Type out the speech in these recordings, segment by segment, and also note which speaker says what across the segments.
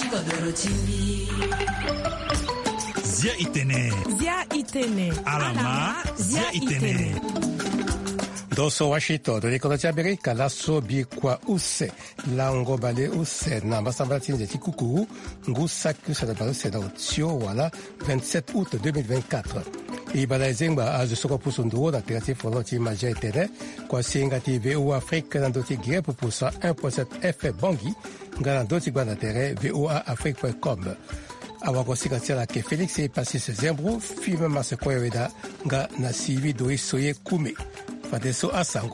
Speaker 1: Zia itene. Alama Zia itene.
Speaker 2: Doso Washington, de l'économie américaine, la sobi kwa use, la ngobale use, na masamba tinze tikukuru, ngu saku sa dabalo se na otio, wala, 27 août 2024. Ibala zengba a soko pusunduro na terati fono ti maja etene, kwa singa ti VO Afrique na doti gire pupusa 1.7 F bangi, ngana doti gwa na tere VOA Afrique.com. Awako sikatira ke Félix e Passis Zembro, filme masekwa weda, nga na sivi doi soye kume. Fadeso asango.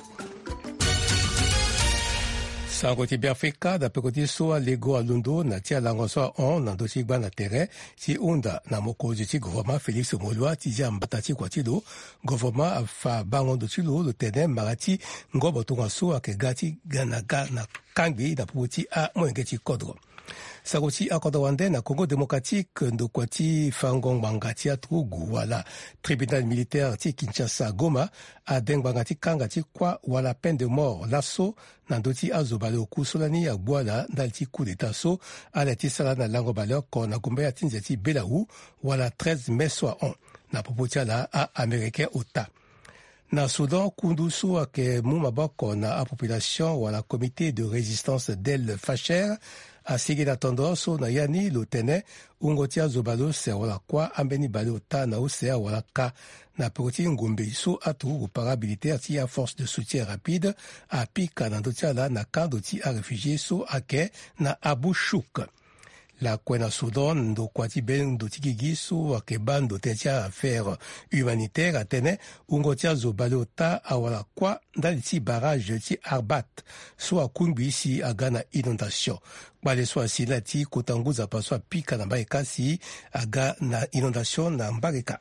Speaker 2: Sango ti Biafrika da pekoti soa lego alundo na tia lango soa on na dosi gba na tere ti unda na moko ti gouvernement Félix Molwa ti jambata ti kwa ti do gouvernement afa bango do ti lo tene marati ngobo tonga soa ke gati gana na kangbi da puti a mwenge ti kodro. Sagoti akoda wande na Congo démocratique ndokwa ti fangong banga ti atrugu wala tribunal militaire ti Kinshasa Goma adeng banga ti kanga ti kwa wala peine de mort laso na ndoti azobale oku solani ya bwala ndal ti coup d'état so ala ti sala na lango bale ko na gombe ya tinze ti Belau wala 13 mai soit on na popoti ala a américain ota. Na Soudan, kundusu ake mumaboko na a population wala comité de résistance d'El Facher a sigi na tendance na yani lotene ungotia zobalo se wala kwa ambeni balo ta na osea wala ka na pekoti ngombe so atu reparabilité ati a force de soutien rapide a pika na dotia la na kando ti a réfugié so ake na Abu Shouk. La kwena Soudan ndo kwati ben do tikigi so akeban do tetia affaire humanitaire atene ungotia zobalo ta awala kwa ndali ti barrage ti Arbat so akungbi si agana inondation bale so asila ti kotanguza pa so pika na baekasi aga na inondation na mbareka.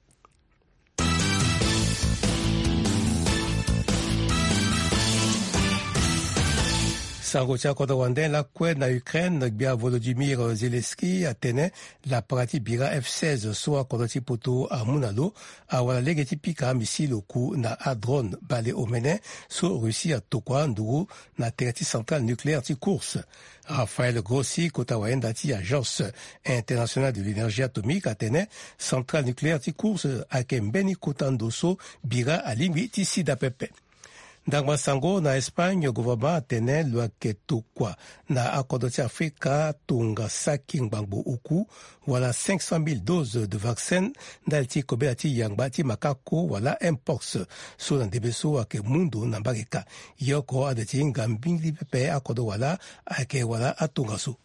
Speaker 2: Sango tia koda wande la kwe na Ukraine bia Volodymyr Zelensky atene la parati bira F-16 so akoda ti poto a munalo awala lege ti pika misilo ku na a drone bale omene so Russie a tokwa nduru na terati centrale nucléaire ti course. Raphaël Grossi kota waenda ti agence internationale de l'énergie atomique atene centrale nucléaire ti course ake mbeni kota ndoso bira alingwi ti sida pepe. Ndangma sango na Espagne gouvernement atene lwa ketokwa na akodo ti Afrika tonga saki ngbangbo uku wala 500,000 doses de vaccin ndal ti kobe ti yangba ti makako wala mpox so na debeso ake mundu na mbageka yoko ade ti ngambingli pepe akodo wala ake wala atonga so.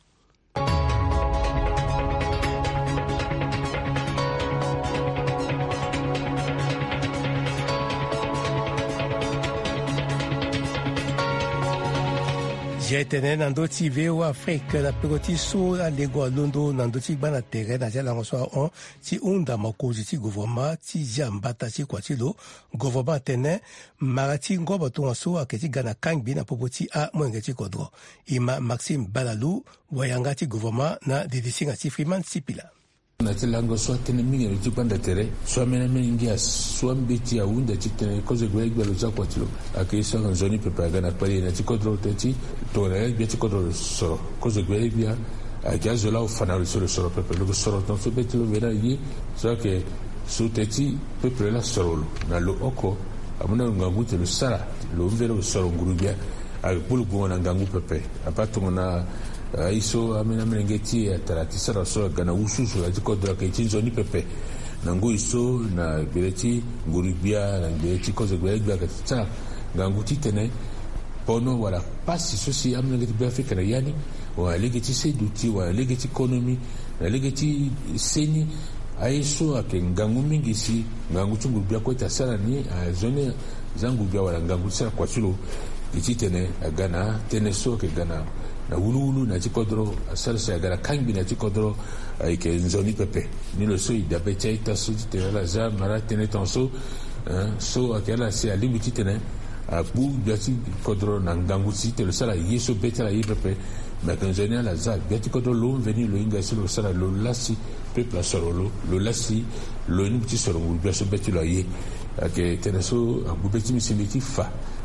Speaker 2: Jetene nandoti VO Afrique na pekoti so a lego londo nandoti bana tere na jala ngoswa on ti unda makozi ti gouvernement ti jambata ti kwa ti lo gouvernement tene marati ngoba to so aketi gana kangbi na popoti a mwenge ti kodro ima Maxime Balalu wayanga ti gouvernement na didisinga ti Freeman Sipila.
Speaker 3: Na tilango so tene mingi ti kwanda tere so mena mingi so mbiti ya unda ti tene koze gwegbe lo zakwa ti lo akisa na zoni pepa gana pali na ti kodro ti to na gbe ti kodro so koze gwegbe a gazo la ufana so so pepa lo so to so beti lo vera yi so ke so teti pepa la so na lo oko amuna ngangu te lo sara lo vero so ngurubia a bulu gona ngangu pepe apato na iso amena mengeti atarati sara so gana ususu ati kodra ke tinzoni pepe nangu iso na beleti ngurubia na beleti koze gwegba ka tsa ngangu titene pono wala pasi so si amena ngeti Afrika na yani wa legeti seduti wa legeti economy na legeti seni aiso ake ngangu mingi si ngangu tungurubia ko tasara ni zone zangu bia wala ngangu sara kwa chulo ititene agana teneso ke gana na wulu na tikodro asalsa gara kangi na tikodro ke nzoni pepe ni lo so idapete ita so tela za mara tene tonso so akela si alimiti tene abu biati kodro na ngangu si tele sala yeso betela yipepe ma kanzoni la za biati kodro lo veni lo inga si lo sala lo lasi pepe sorolo lo lasi lo ni ti soro ngul biaso beti lo ye ke teneso abu beti misimiti fa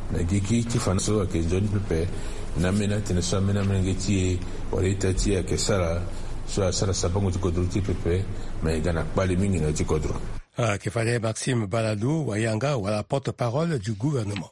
Speaker 3: na giki ti fana so ake nzoni pepe na mena tene so mena ngeti waleta ti ake sara so sara sabango ti kodro ti pepe mais gana kpali mingi na ti kodro.
Speaker 2: Qu'il fallait Maxime Baladou Wayanga, voilà, porte-parole du gouvernement.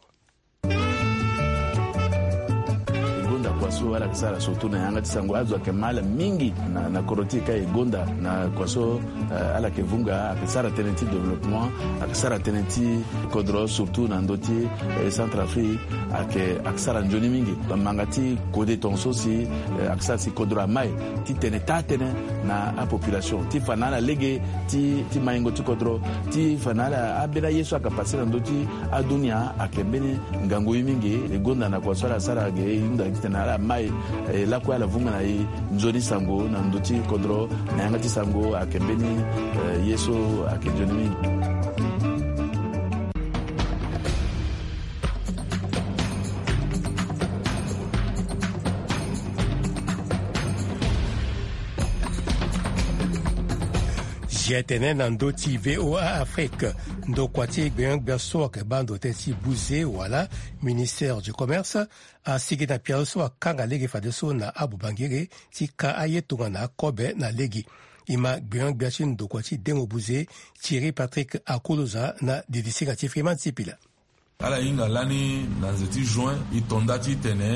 Speaker 4: Kwaso wala kisara surtout na yanga tisango azo kemala mingi na korotika igonda na kwaso ala kevunga akisara tenenti développement akisara tenenti kodro surtout na ndoti Centrafrique akisara njoni mingi mangati kode tonso si akisara si kodro mai ti tenetane na a population ti fanala lege ti maingo ti kodro ti fanala abela yesu akapasira ndoti adunia akembeni ngango mingi igonda na kwaso ala sara ge inda kitana mai la kwa la vunga na nzoni sango na ndoti kodro na yanga ti sango akembeni yeso akenjoni mingi.
Speaker 2: Jetene na ndoti VOA Afrique ndo kwati gbeang biaso ke bando tesi buze wala ministère du commerce a sigi na piaso kanga legi fadeso na Abu Bangere ti ka ayetunga na kobe na legi ima gbeang biaso ndo kwati demo buze Thierry Patrick Akoloza na didisika ti Freeman Sipila.
Speaker 5: Ala inga lani na nzeti juin itonda ti tene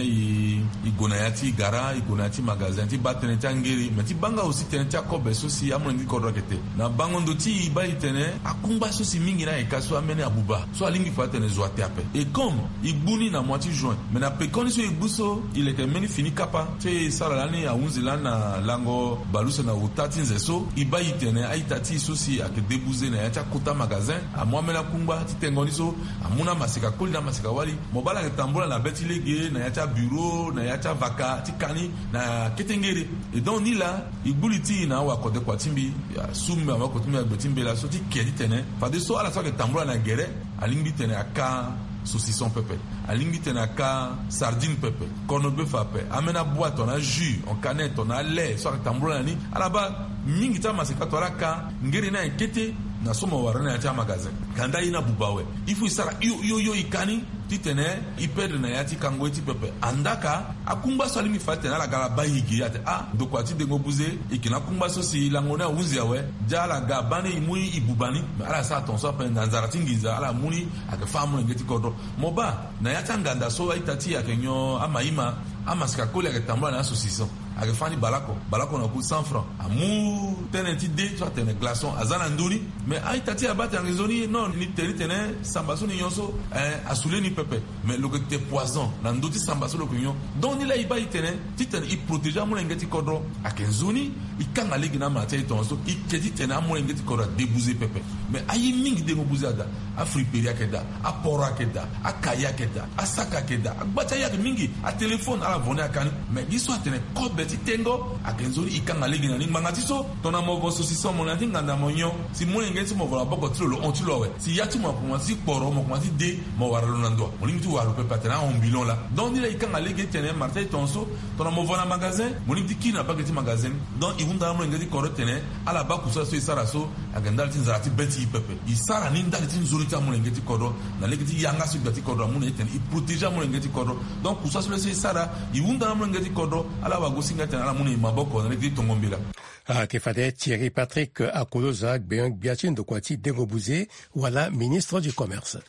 Speaker 5: igona ti gara igona ti magasin ti batene ti angeri mais ti banga aussi tene ti akobe so si amoni kodro kete na bango ndo ti iba itene akumba so si mingi na ekaso amene abuba so alingi fa tene zo ateape et comme igbuni na mois ti juin mais na pekoni so igbuso il était meni fini kapa te sala lani aunzi lana lango balusa na utati nzeso iba itene aitati so si ake debuze na ya ti akuta magasin amwamela kumba ti tengoni so amuna masika koli na masika wali mobala ke tambola na beti lege na yacha bureau na yacha vaka tikani na ketengere et donc ni la igbuliti na wa kode kwatimbi ya sumba wa kwatimbi betimbe la so ti kedi tene fa de so ala so ke tambola na gere alingi tene aka saucisson pepe alingi tene aka sardine pepe corned beef pepe amena boîte on a jus on canette on a lait so ke tambola ni ala ba mingi ta masika to ala ka ngere na ekete na soma warana ya magasin kanda ina bubawe ifu isara yo ikani titene ipede na yati kango eti pepe andaka akumba so alimi fate na la gala bayigi ate do kwati de ngobuze ikina kumba so si langona unzi yawe jala gabani imui ibubani ala sa tonso pa ndanzara tingiza ala muni akafamu ngeti kodo moba na yata nganda so itati akenyo amaima amasika kole aketambula na saucisson akefani balako na ku 100 francs amu tenenti de so tene glaçon azana nduni mais aitati abata ngizoni non ni tene sambaso ni yonso asule ni pepe mais le côté poison na ndoti sambaso lo kunyo donc ni la iba itene titene i protéger mo ngeti kodro akenzuni ikanga legi na mate tonso iketi tene mo ngeti kodro débouzer pepe mais ayi mingi de ngobuza da afriperia keda apora keda akaya keda asaka keda agbata ya mingi a téléphone ala vone akani mais biso atene kobe ti tengo akenzoni ikanga legi na nganga ti so tona mo saucisson mo na nganda monyo si mo ngeti mo vola boko tilo lo ontilowe si yati mo ko si poro mo ko si de mo waralo na ndo mo lingi waru pe patena on bilon la donc ni la ikanga legi tene marté tonso tona mo vona magasin mo lingi kina ba geti magasin donc ibunda mo ngeti koro tene ala ba ku so isara so agandal tin zarati beti pepe isara ni ndali tin zurita mo ngeti koro na legi ti yanga su geti koro mo tene i protéger mo ngeti koro donc ku so isara ibunda mo ngeti koro ala ba gosinga tene ala mo ni maboko na legi tongombila
Speaker 2: qu'il fallait Thierry Patrick Akoloza Gbeang Biachin de Kwati Dengobuze voilà ministre du commerce.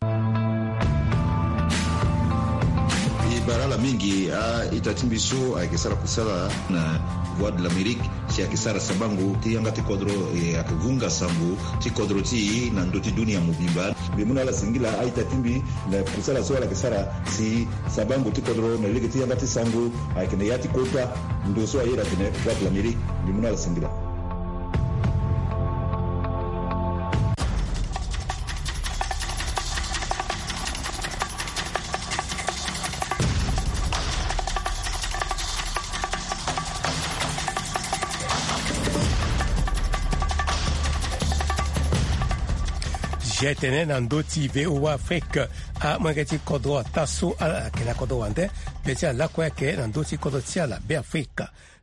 Speaker 6: Barala mingi itatimbiso akisara kusala na voie de l'Amérique si akisara sabangu ti yanga ti kodro akivunga sambu ti kodro ti na ndoti dunia mubimba bimuna la singila itatimbi na kusala so la kisara si sabangu ti kodro na ligi ti yanga ti sangu akine yati kota ndo so ayira tene voie de l'Amérique bimuna la singila.
Speaker 2: Jetene na ndoti VOA Afrique a mwengeti kodro tasu ala kena kodro wande beti ala kweke na ndoti kodro tiala be Afrique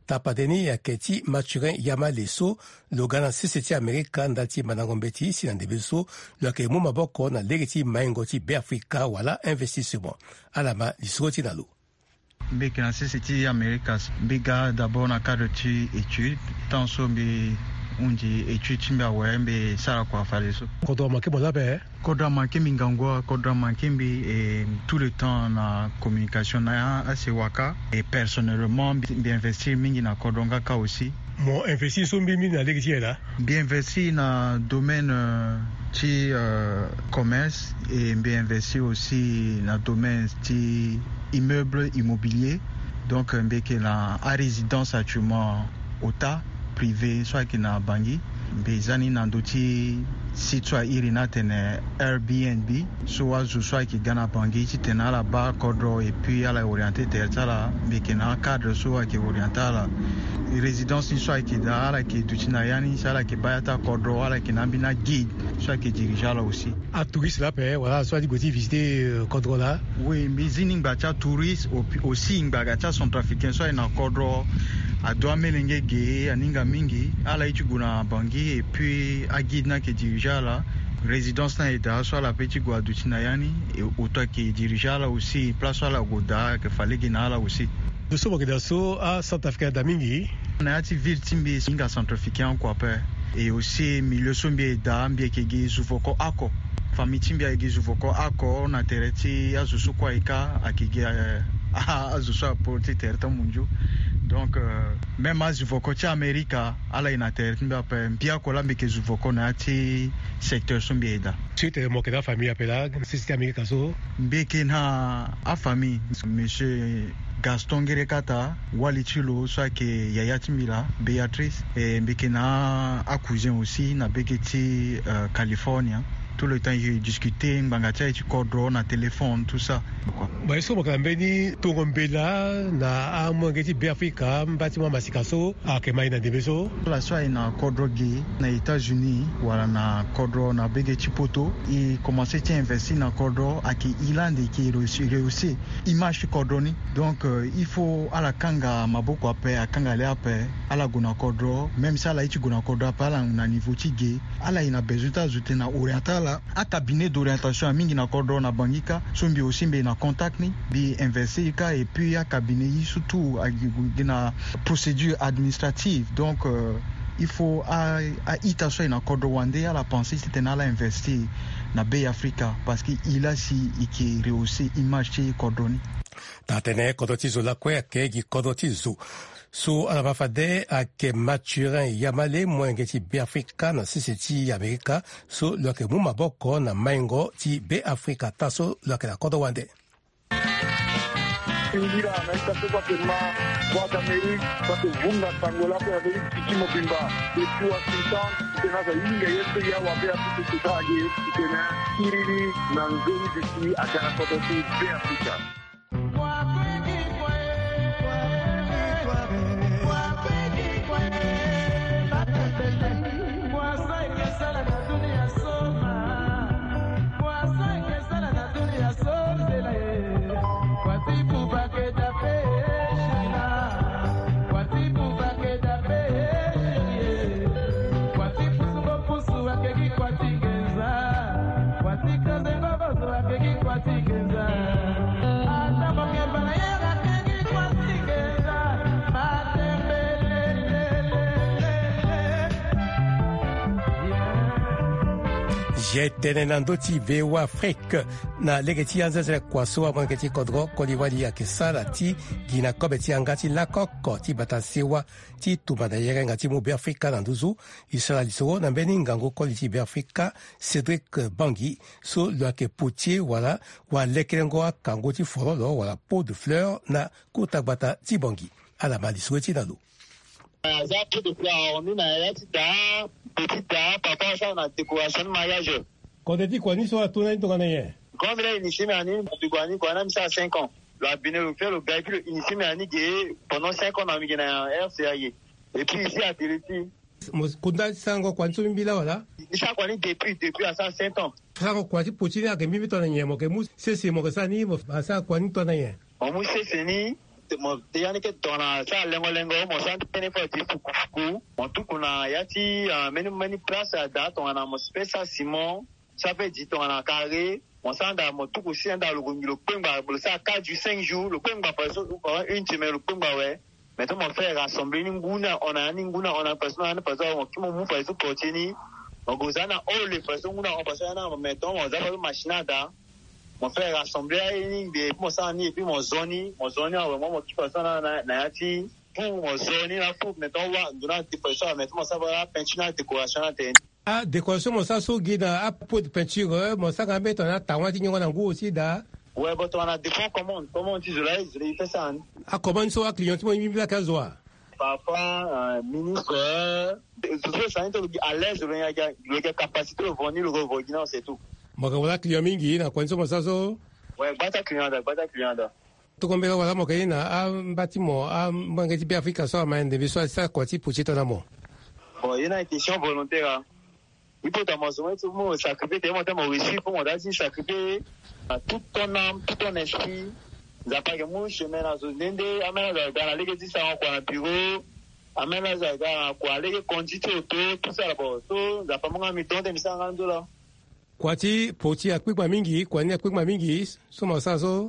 Speaker 2: tapadeni yake ti Mathurin Yamale so logana sisi ti Amerika ndati manangombe ti sinandebe so lwake mu maboko na lege ti maingo ti Beafrika wala investissement alama lisoko ti na lo.
Speaker 7: Mbeke na sisi ti Amerika mbiga d'abord na cadre ti étude tant so mbi unji étude ti mbi awe mbi sara kwa fale so
Speaker 2: kodro manke bona be
Speaker 7: kodro manke mingangwa kodro manke mbi tout le temps na communication na ase waka et personnellement mbi investir mingi na kodro ngaka aussi
Speaker 2: mo investir so mbi na legi ti là
Speaker 7: bien investir na domaine ti commerce et mbi investir aussi na domaine ti immeuble immobilier donc mbeke na a résidence actuellement ota privé soit qui na bangi bezani na ndoti site soit irina tene Airbnb soit qui gana bangi ti tena la ba kodro et puis à la orienté tertala mbeke na cadre soit qui orientala résidence soit qui da la qui dutina yani sala qui bayata kodro ala qui nambina guide soit qui dirige là aussi
Speaker 2: à touriste là pe voilà soit di visiter kodro là
Speaker 7: oui mais zini ngbacha touriste aussi ngbacha son trafiquant soit na kodro a doit melenge ge aninga mingi ala ichuguna bangi et puis a guide na qui dirige là résidence na eda soit la petit guadutina yani et autant qui dirige là aussi place soit la goda que fallait gina là aussi
Speaker 2: de so que daso à Centrafrique damingi
Speaker 7: na ati ville timbi singa centrafricain quoi pe et aussi milieu sombi da mbie ke ge zuvoko ako famille timbi ge zuvoko ako na tereti azusu kwa ika akige azusu apporter tereta munju donc même à zuvoko ti Amerika ala ina tereti mbia pe mbia kola mbeke zuvoko na ati secteur sombi da
Speaker 2: suite mo ke da famille apela système Amerika so
Speaker 7: mbeke na a famille monsieur Gaston Gerekata Walichilo soit que Yaya Timila Béatrice et mbekena a cousin aussi na beketi California tout le temps j'ai discuté ngbangatia et kodro na téléphone tout ça quoi
Speaker 2: ba eso mo kambeni tongombela na amongeti Beafrika mbati mwa masikaso akema ina debeso
Speaker 7: la soit na kodro gi na États-Unis wala na kodro na beketi poto et commencer à investir na kodro aki ilande qui réussi image kodro ni donc il faut à la kanga maboko ape akanga le ape ala guna kodro même ça la ichi guna kodro ape ala na niveau tigé ala ina bezuta zute na oriental a cabinet d'orientation a mingi na kodro na bangika sombi aussi mbe na contact ni bi investir ka et puis a cabinet surtout a na procédure administrative donc il faut a itaso na kodro wande a la penser c'était na la investir na Beafrika parce que il a si qui rehausser image chez kodro ni
Speaker 2: tatene kodro tizo la kwe ke gi kodro tizo so alabafade ake Mathurin Yamale mwenge ti Beafrika na sisi ti Amerika so lwake mu maboko na maingo ti Beafrika taso lwake la kodro wande
Speaker 8: Ingira na itaso kwa pema kwa Amerika kwa vunga tangola kwa Amerika tikimo bimba depuis Washington tena za inga yetu ya wa Beafrika tutaje tena kiriri na ngoni diki akana kodro ti Beafrika
Speaker 2: jetene na ndoti vewa Afrique na lege ti anzazele kwaso amonge ti kodro koliwali yake sala ti gina kobe ti anga ti lakoko ti bata sewa ti tuma na yere nga ti mu Beafrika na nduzu isala lisoro na mbeni ngango koli ti Beafrika Cédric Bangui so lwake potier wala wa lekelengo akango ti fololo wala pot de fleur na kota bata ti Bangui alama lisoro ti na lo
Speaker 8: za pot de fleur on na ya ti da petit da papa ça na décoration mariage
Speaker 2: quand tu dis quoi ni soit tourner to gagner
Speaker 8: quand il est initié mais ani bigwani kwa na misa 5 ans la bine le faire le véhicule initié mais ani pendant 5 ans na migena RCA et puis ici à Télé
Speaker 2: kunda sango kwa nso mbila wala
Speaker 8: isa kwa ni depuis à ça 5 ans
Speaker 2: sango kwa ti pochini ake mimi to na nyemo ke mu sese mo ke sani mo asa kwa ni to na ye
Speaker 8: o mu sese ni yani ke tona sa lengo mo sant tene fa ti fuku mo tukuna yati many place da tona mo spesa simon ça fait dit tona carré mon sanda mo tuku si anda lo pengba bo sa 4 du 5 jours le pengba par une semaine le pengba ouais maintenant mon frère rassembler ninguna on a personne on qui mo fa eso potini on gozana all les personnes on passe na maintenant on a machine da mon frère rassemblé des mon sani et puis mon zoni vraiment mon qui passe na yati pour mon zoni la faut maintenant on donne des personnes maintenant ça va peinture décoration
Speaker 2: Ah, décoration, mon ça, so guide à pot de peinture, mon ça, quand même, on a taouan, on a goût aussi, da.
Speaker 8: Ouais, bon, on a des fonds comment on dit, je fait ça.
Speaker 2: Ah, comment ça, un client, tu m'as mis la casoa.
Speaker 8: Papa, ministre, ça à l'aise, le capacité de venir le revenir, c'est tout.
Speaker 2: Mon voilà, client mingi, na quoi, ça, so.
Speaker 8: Ouais, bata client.
Speaker 2: Tu comprends, voilà, mon gars, na, un bâtiment, mon gars, tu Afrique, ça, mais, de visual, ça, quoi, tu peux ton amour.
Speaker 8: Bon, il y a une question volontaire. Il faut t'amasser tout le monde sacrifier tellement réussi pour mon dasi sacrifier toute ton âme, tout ton esprit. Nous avons pas que mon chemin dans ce nende, amène dans la ligue 10 en quoi bureau, amène dans quoi ligue conduite auto, tout ça là-bas. Tout, nous avons pas mon mi donner ça en dollar.
Speaker 2: Quoi tu poti akui kwa mingi, kwa ni akui kwa mingi, somo ça so.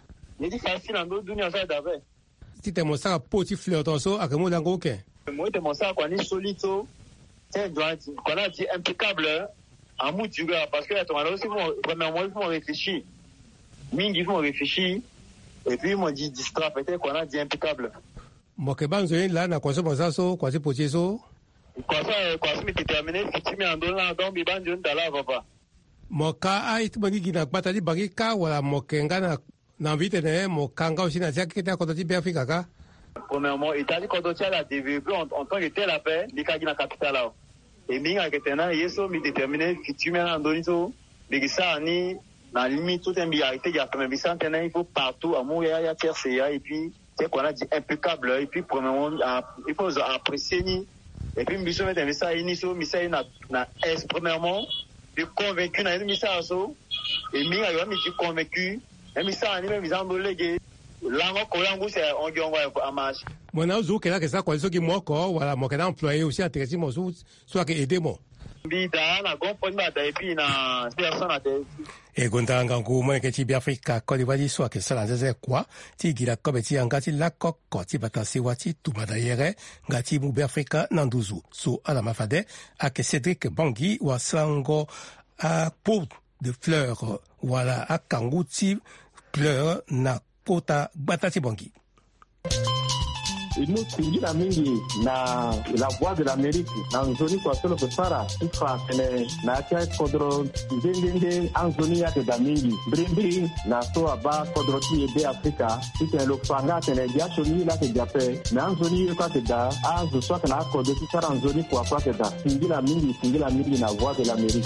Speaker 8: Il dit facile en d'autres dunia ça d'avant.
Speaker 2: Si t'es mon ça poti fleur ton so, akemo dango ke.
Speaker 8: Moi t'es mon ça quoi ni solide. C'est qu'on a dit impeccable en mou du gars parce que là aussi premièrement il faut réfléchir mingi il faut réfléchir et puis ils m'ont dit distrait peut-être qu'on a dit impeccable
Speaker 2: mo ke banzo là na kwa ça so kwa si potier so
Speaker 8: quoi ça me déterminer si tu m'en donnes là donc banjo ndala papa
Speaker 2: mo ka ai tu bangi na batali bangi ka wala mo kenga na vite ne mo kanga aussi na tia kita ko ti bien Afrika ka.
Speaker 8: Premièrement, Italie, quand on tient la développé en tant que tel la paix, les cas de la capitale là. Et minga que tena, yeso mi déterminé, que tu mets en donito, mais ça ni dans limite toute imbiarité, il y a quand même ça tena, il faut partout, amour, il y a TRCA et puis c'est qu'on a dit impeccable et puis premièrement, il faut apprécier ni et puis mi sommet un ça iniso, mi ça na est premièrement, de convaincu na mi ça so et minga yo mi dit convaincu, et mi ça ni même ils en dolégué. Lango kolangu c'est on dit on va amache.
Speaker 2: Mon azo que là que ça quoi ce qui moi quoi voilà moi que employé aussi intéressé moi soit que aider moi.
Speaker 8: Bida na compagnie da et puis na personne à tête.
Speaker 2: Et gondanga ngo moi que ti bi Afrika ko di wadi soit que ça là c'est quoi ti gira ko be ti anga ti la ko ti batasi wati tu madayere ngati mu bi Afrika nanduzu so ala mafade a que Cédric Bangui wa sango a pot de fleurs voilà a kanguti fleurs na Kota Batati Bangui.
Speaker 9: Nous tingira mingi na la voix de l'Amérique dans zone kwa solo pesara ifa tene na kia kodro ndende en zone ya de mingi brimbi na so aba kodro ti ebe Afrika ite lo fanga tene dia soni la ke jape na en zone kwa te da a zo so kana kodro ti sara en zone kwa te da tingira mingi na voix de l'Amérique.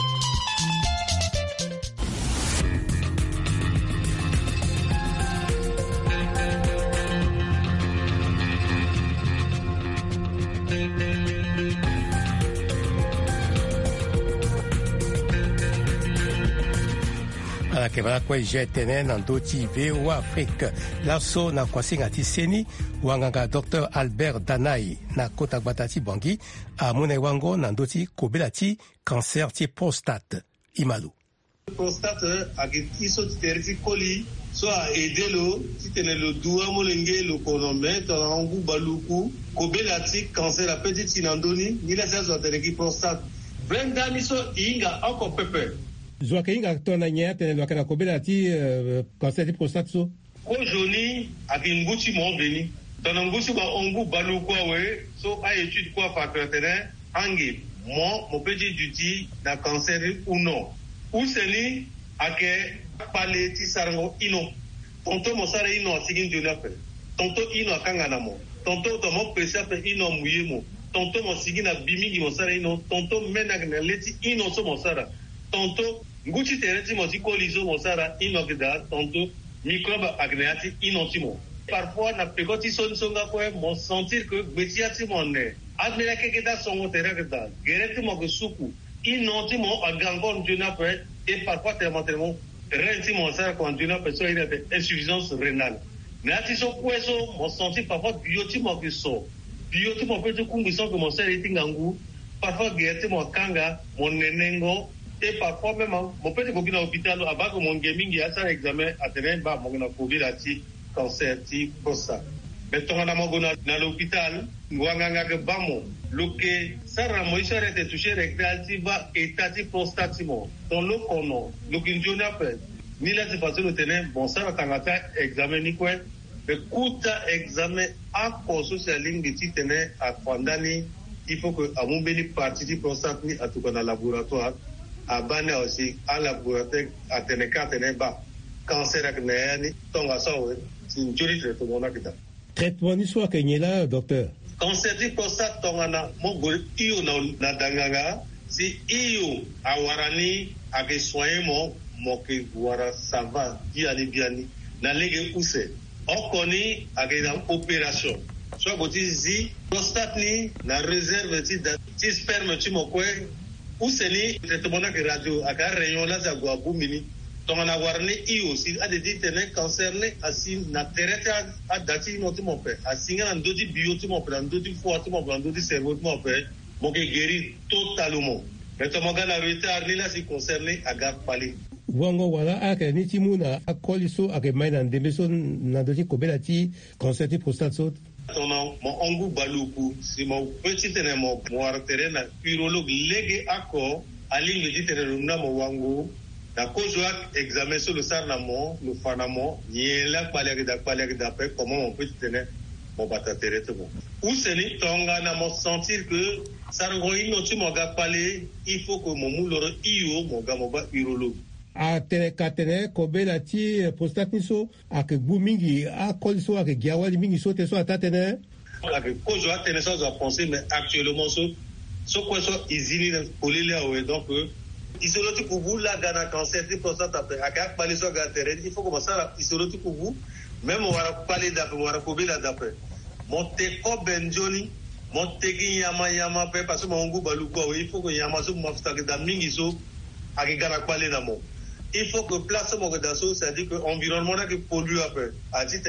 Speaker 2: Que va quoi j'ai tenu dans d'autres ou Afrique l'asso na kwasi ngati seni wanganga Dr Albert Danai na Kota Batati Bangui a mone wango na ndoti kobelati cancer ti prostate imalu
Speaker 10: prostate agiti so terfi koli so a edelo titene lo dua molenge lo konombe to angu baluku kobelati cancer a petite inandoni ni la saison de prostate brenda miso inga encore pepe
Speaker 2: Zoa kinga tona nyete lo kana kobela ti cancer de prostate so
Speaker 10: ko joni akinguchi mo veni tona nguchi ba ongu balu ko we so a étude ko fa pertene angi mo petit duty na cancer ou non ou seni ake paleti sarango ino tonto mo sare ino sigin jona pe tonto ino akanga na mo tonto to mo pesa pe ino muyemo tonto mo sigina bimi mo sare ino tonto mena na leti ino so mo sara tonto nguchi tereti mo sikolizo mo sara inokida tonto microbe agneati inotimo parfois na pekoti songa ko mo sentir que betiati monne admira ke keda songo terekda gereti mo suku inotimo agangon duna pe et parfois tellement renti mo sara quand duna pe so ina insuffisance rénale Mais à tiso kweso, mon senti parfois bioti mon kiso. Bioti mon petit kungiso que mon sel est tingangu. Parfois guerre mon kanga, mon nenengo. Et parfois même, mon petit coquin à l'hôpital, avant que mon gaming y a ça examen, à tenir, bah, mon COVID là, cancer, prostate. Mais ton amagona dans l'hôpital, nous avons que bamo, loke, ça ramoïse été touché rectal, état prostatimo. Ton lo kono, lokinjona pe. Ni là c'est facile de tenir, bon ça va t'engager examen ni quoi. Mais kuta examen à cause de la ligne de titane à Kwandani, il faut que à mon béni partie du prostate ni à tout dans le laboratoire, à Bane aussi, à laboratoire, à Teneka, Teneba, cancer à Knéani, Tonga Saoué, c'est une jolie traitement là qui t'a.
Speaker 2: Traitement ni soit Kenyela, docteur.
Speaker 10: Cancer du prostate, Tonga na, mon goût, iyo na danganga, si iyo à Warani, avec soin mon que Wara Sava, Biani, na légue ousse. On connaît avec une opération. Soit quand tu dis, prostate ni, na réserve, tu sperme, tu m'as quoi, ou c'est ni, traitement de radio, à un rayon là, ça va boumini. Donc on a warné iyo, si a des tenants concernés, à si, na terre, à dati, non, tu m'as fait. À signer un dodi bio, tu m'as fait, un dodi foie, tu m'as fait, un dodi cerveau, tu m'as fait. Mon qui guérit totalement. Mais ton gars, la retard, ni là, si concerné, à garde palais.
Speaker 2: Wango wala ake ni timuna akoliso ake maina ndemeso na doji kobelati concerti prostate saute.
Speaker 10: Mon ongu baluku si mon petit tene mon terrain na urologue légué accord à ligne dit tene na mo wangu na kozwa examen sur le sarnamo le fanamo yela palek da comment mon petit tene mon batatere tout bon. Ou c'est ni tonga na mo sentir que ça roïno tu mon gars palé il faut que mon mouloro io mon gars mon ba urologue.
Speaker 2: A tene katene kobela ti prostate niso ake bu mingi a koliso ake giawali mingi so te so atatene
Speaker 10: ake kozo atene so za penser mais actuellement so quoi so izini kolele awe donc isoloti pour vous la gana cancer de prostate après ake parler so ga terrain il faut commencer à isoloti pour vous même on va parler d'après on va kobela d'après monte ko benjoni monte ki yama pe parce que mon ngu baluko il faut que yama so mafuta ke da mingi so ake gana parler na mo. Il faut que place mon redasso, c'est-à-dire que l'environnement qui pollue un peu. À titre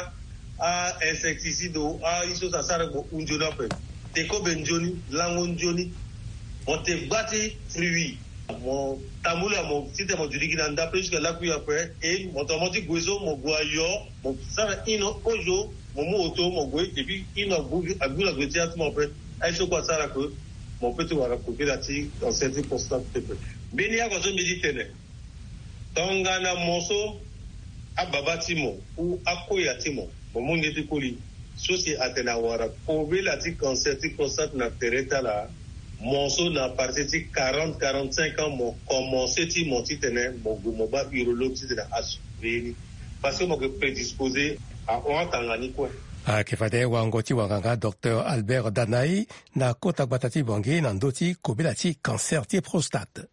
Speaker 10: à insecticide, à iso ça sert un journée un peu. T'es comme benjoni, langon joni, on te bâti fruits. Mon tamoula, mon petit mon judi qui n'a pas plus que la pluie après, et mon tomati guizo, mon boyo, mon ça ino ojo, mon mot auto, mon goué, et puis ino bouge, à bout la goutia, tout mon prêt. Aïe, ce quoi ça là que mon petit va raconter là-dessus, dans cette constante. Béni à quoi je méditerranée. Tonga na moso ababatimo ou akoyatimo bomo ngeti koli sosi atena wara povela ti cancer ti prostate na tereta la moso na parti ti 40-45 ans mo commencé ti mon ti tene mo ba urologue ti na asubeni parce que mo que prédisposé à ontangani quoi.
Speaker 2: Kefade wangoti wanganga Dr Albert Danai na kota batati bangi na ndoti kobela ti cancer ti prostate.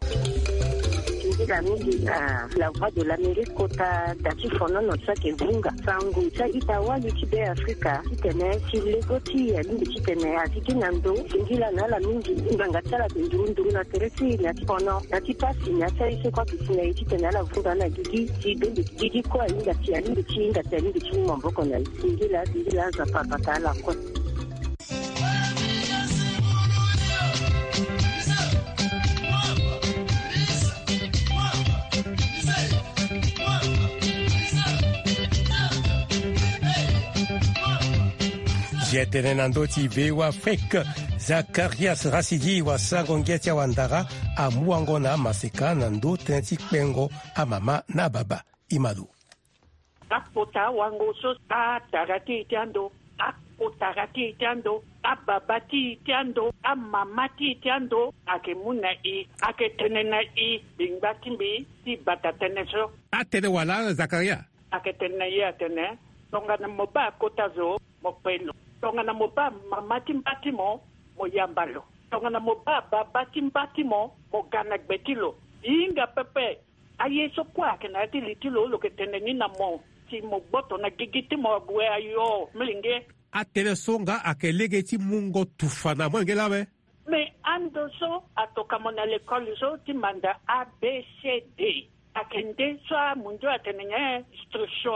Speaker 11: La voix de l'Amérique kota dati fono no tsake vunga sangu cha itawa likibe Afrika kitene chilegoti ya lindi kitene atiki nando singila na la mingi mbanga tsala nduru na teresi na fono dati pasi na tsai se kwa kitene kitene la vunga na gigi kwa inga tia lindi chinga tia lindi chinga mboko na singila za papa la kwa.
Speaker 2: Jetene nandoti bewa Afrique Zacharias Rasidi wa Sangongetia Wandara a Muangona Maseka nando tenti pengo a mama na baba Imadu.
Speaker 12: Apota wango so a tarati tiando apotarati tiando a babati tiando a mamati tiando ake muna I ake tenena I bingbatimbi si batateneso
Speaker 2: atene wala Zakaria
Speaker 12: ake tenena ya tene tonga na moba kotazo mopelo tonga na moba mamati mbatimo mo yambalo tonga na moba babati mbatimo mo ganagbetilo inga pepe ayeso kwa kenati litilo lo keteneni na mo ti mo boto na gigiti mo gwe ayo mlinge
Speaker 2: atene songa akelegeti mungo tufana mwengela we
Speaker 12: me ando so atoka mona l'école so ti manda ABCD akende so munjo atenenya instruction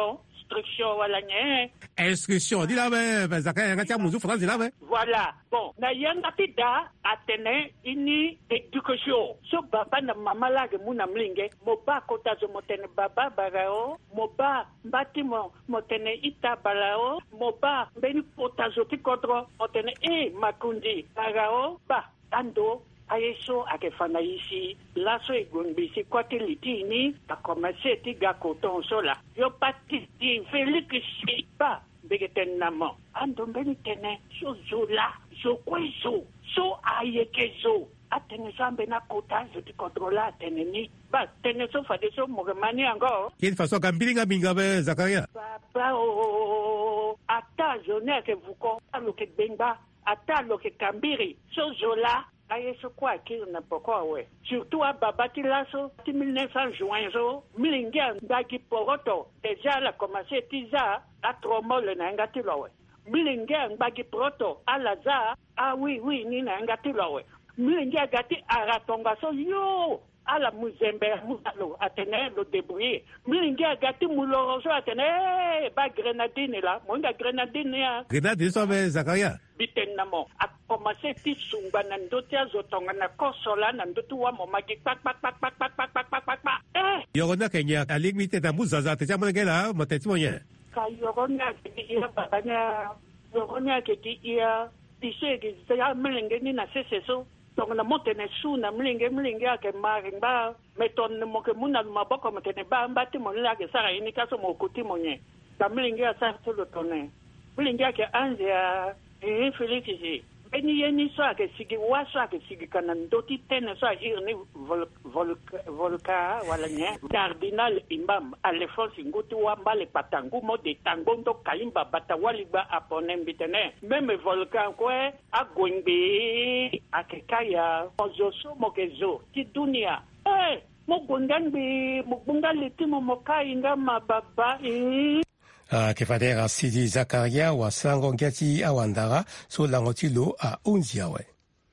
Speaker 12: instruction wala nye.
Speaker 2: Instruction di la be zakaya ngatia muzu France di la be.
Speaker 12: Voilà. Bon, na yangati da atene ini education. So baba na mama la ge muna mlinge moba kota zo motene baba barao, moba batimo motene ita balao, moba beni kota zo tikodro motene makundi barao ba ando ayeso akefana ici laso egonbisi kwati litini akomase tiga koton sola yo pati di Felix Sipa begetenamo ando beni tene so zola so kwezo so ayekezo atene sambe na kota zo tikontrola atene ni ba tene so fade so mogemani ango
Speaker 2: quelle façon kambilinga minga be Zakaria
Speaker 12: papa ata jone ke vuko alo ke benga ata lo ke kambiri so zola ayeso kwa kiri na poko we surtout a babati laso 1900 juin zo milingia ndaki poroto déjà la commencé tiza a tromole na ngati lowe milingia ndaki poroto ala za oui ni na ngati lowe milingia gati aratonga so yo ala muzembe muzalo atene lo débrouiller milingia gati muloroso atene ba grenadine la monga grenadine ya
Speaker 2: grenadine so be Zakaria
Speaker 12: bitenamo a commencé ti sumba na ndotia zotonga na kosola na ndotu wa momaki pak
Speaker 2: yorona kenya alimite ta muzaza te jamana gela moteti moye
Speaker 12: ka yorona ki ya babanya yorona ki ya tisege ya mlenge ni na seseso tonga na motene su na mlenge ake marimba meton mo ke muna maboko motene ba mbati mo la ke sara ini kaso mo kuti monye ta mlenge sa solo tone mlenge ke anje Felix beni yeni so ke sigi wasa ke sigi kana ndoti tene so irni volka wala nye cardinal imam Alphonse Ngutu wambale patangu mo de tangondo kalimba batawali ba aponem bitene meme volka kwe agwengbe akekaya ozoso mokezo ti dunia mo gongambi mo gongali timo mokai ngama baba
Speaker 2: Kefadera Sidi Zakaria wa Sango Ngati Awandara so langotilo a Unziawe.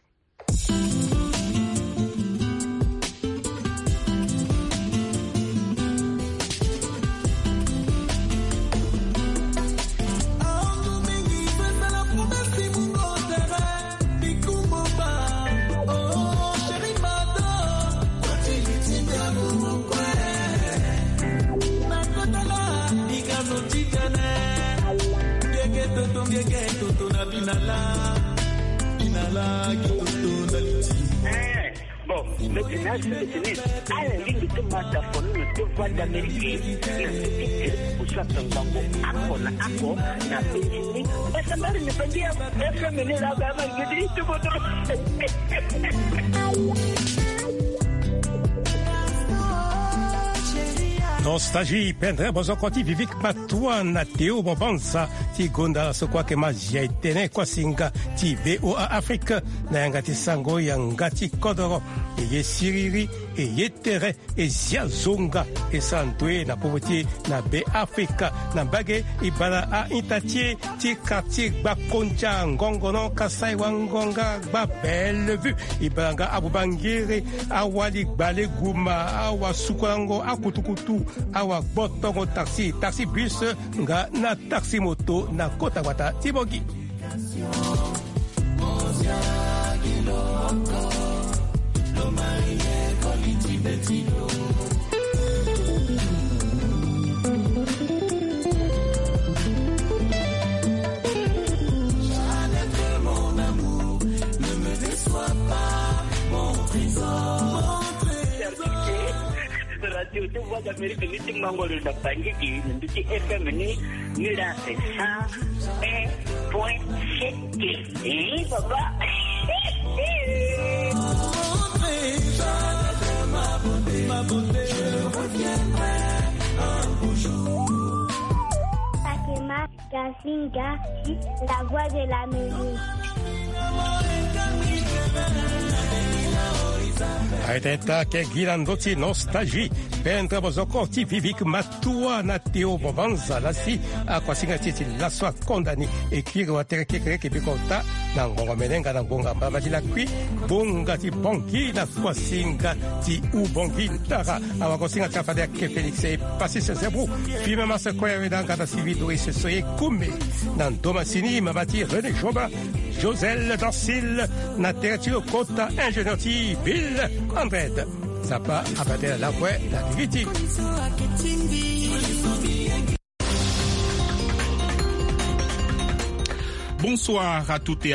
Speaker 12: Bon, maintenant, c'est à la ligne de Matafon, le devoir d'Amérique, pour ça, Ako, na Beijing, et ça m'a ne pas dire, elle mener la gamme, je dis tout votre.
Speaker 2: Nostalgie pendre bozo koti vivik matua na teo mobansa ti gonda so kwa ke majia itene kwa singa ti VOA Afrique na yangati sango yangati kodoro e ye siriri e ye tere e zia zonga e sandwe na povoti na be Africa na bage ibala a intatie ti quartier bakonja ngongono kasai wangonga ba belle vue ibanga abubangere awali gbale guma awa sukolango akutukutu awa botongo taxi bus nga na taxi moto na kota wata tibogi
Speaker 12: Radio de Voix d'Amérique ni mangolo da Pangiki ndi FM ni la 101.7 baba
Speaker 13: Fatima Gazinga, la voix de l'Amérique.
Speaker 2: Aiteta ke gilandoti nostalgie pentra bozoko ti vivik matua na teo bovanza lasi akwasinga titi laswa kondani ekiro atereke kreke bikota na ngonga melenga na ngonga mbaba la kwi bonga ti bongi na kwasinga ti ubongi tara awakosinga tafade ke Felix e passi se zebu fima masa koya wedanga da civido e se soye kume na ndoma sini mabati René Joba Josel Dorsil na teratio kota ingénieur ti Bill Andred Zapa abater la voix la viti.
Speaker 14: Bonsoir à toutes et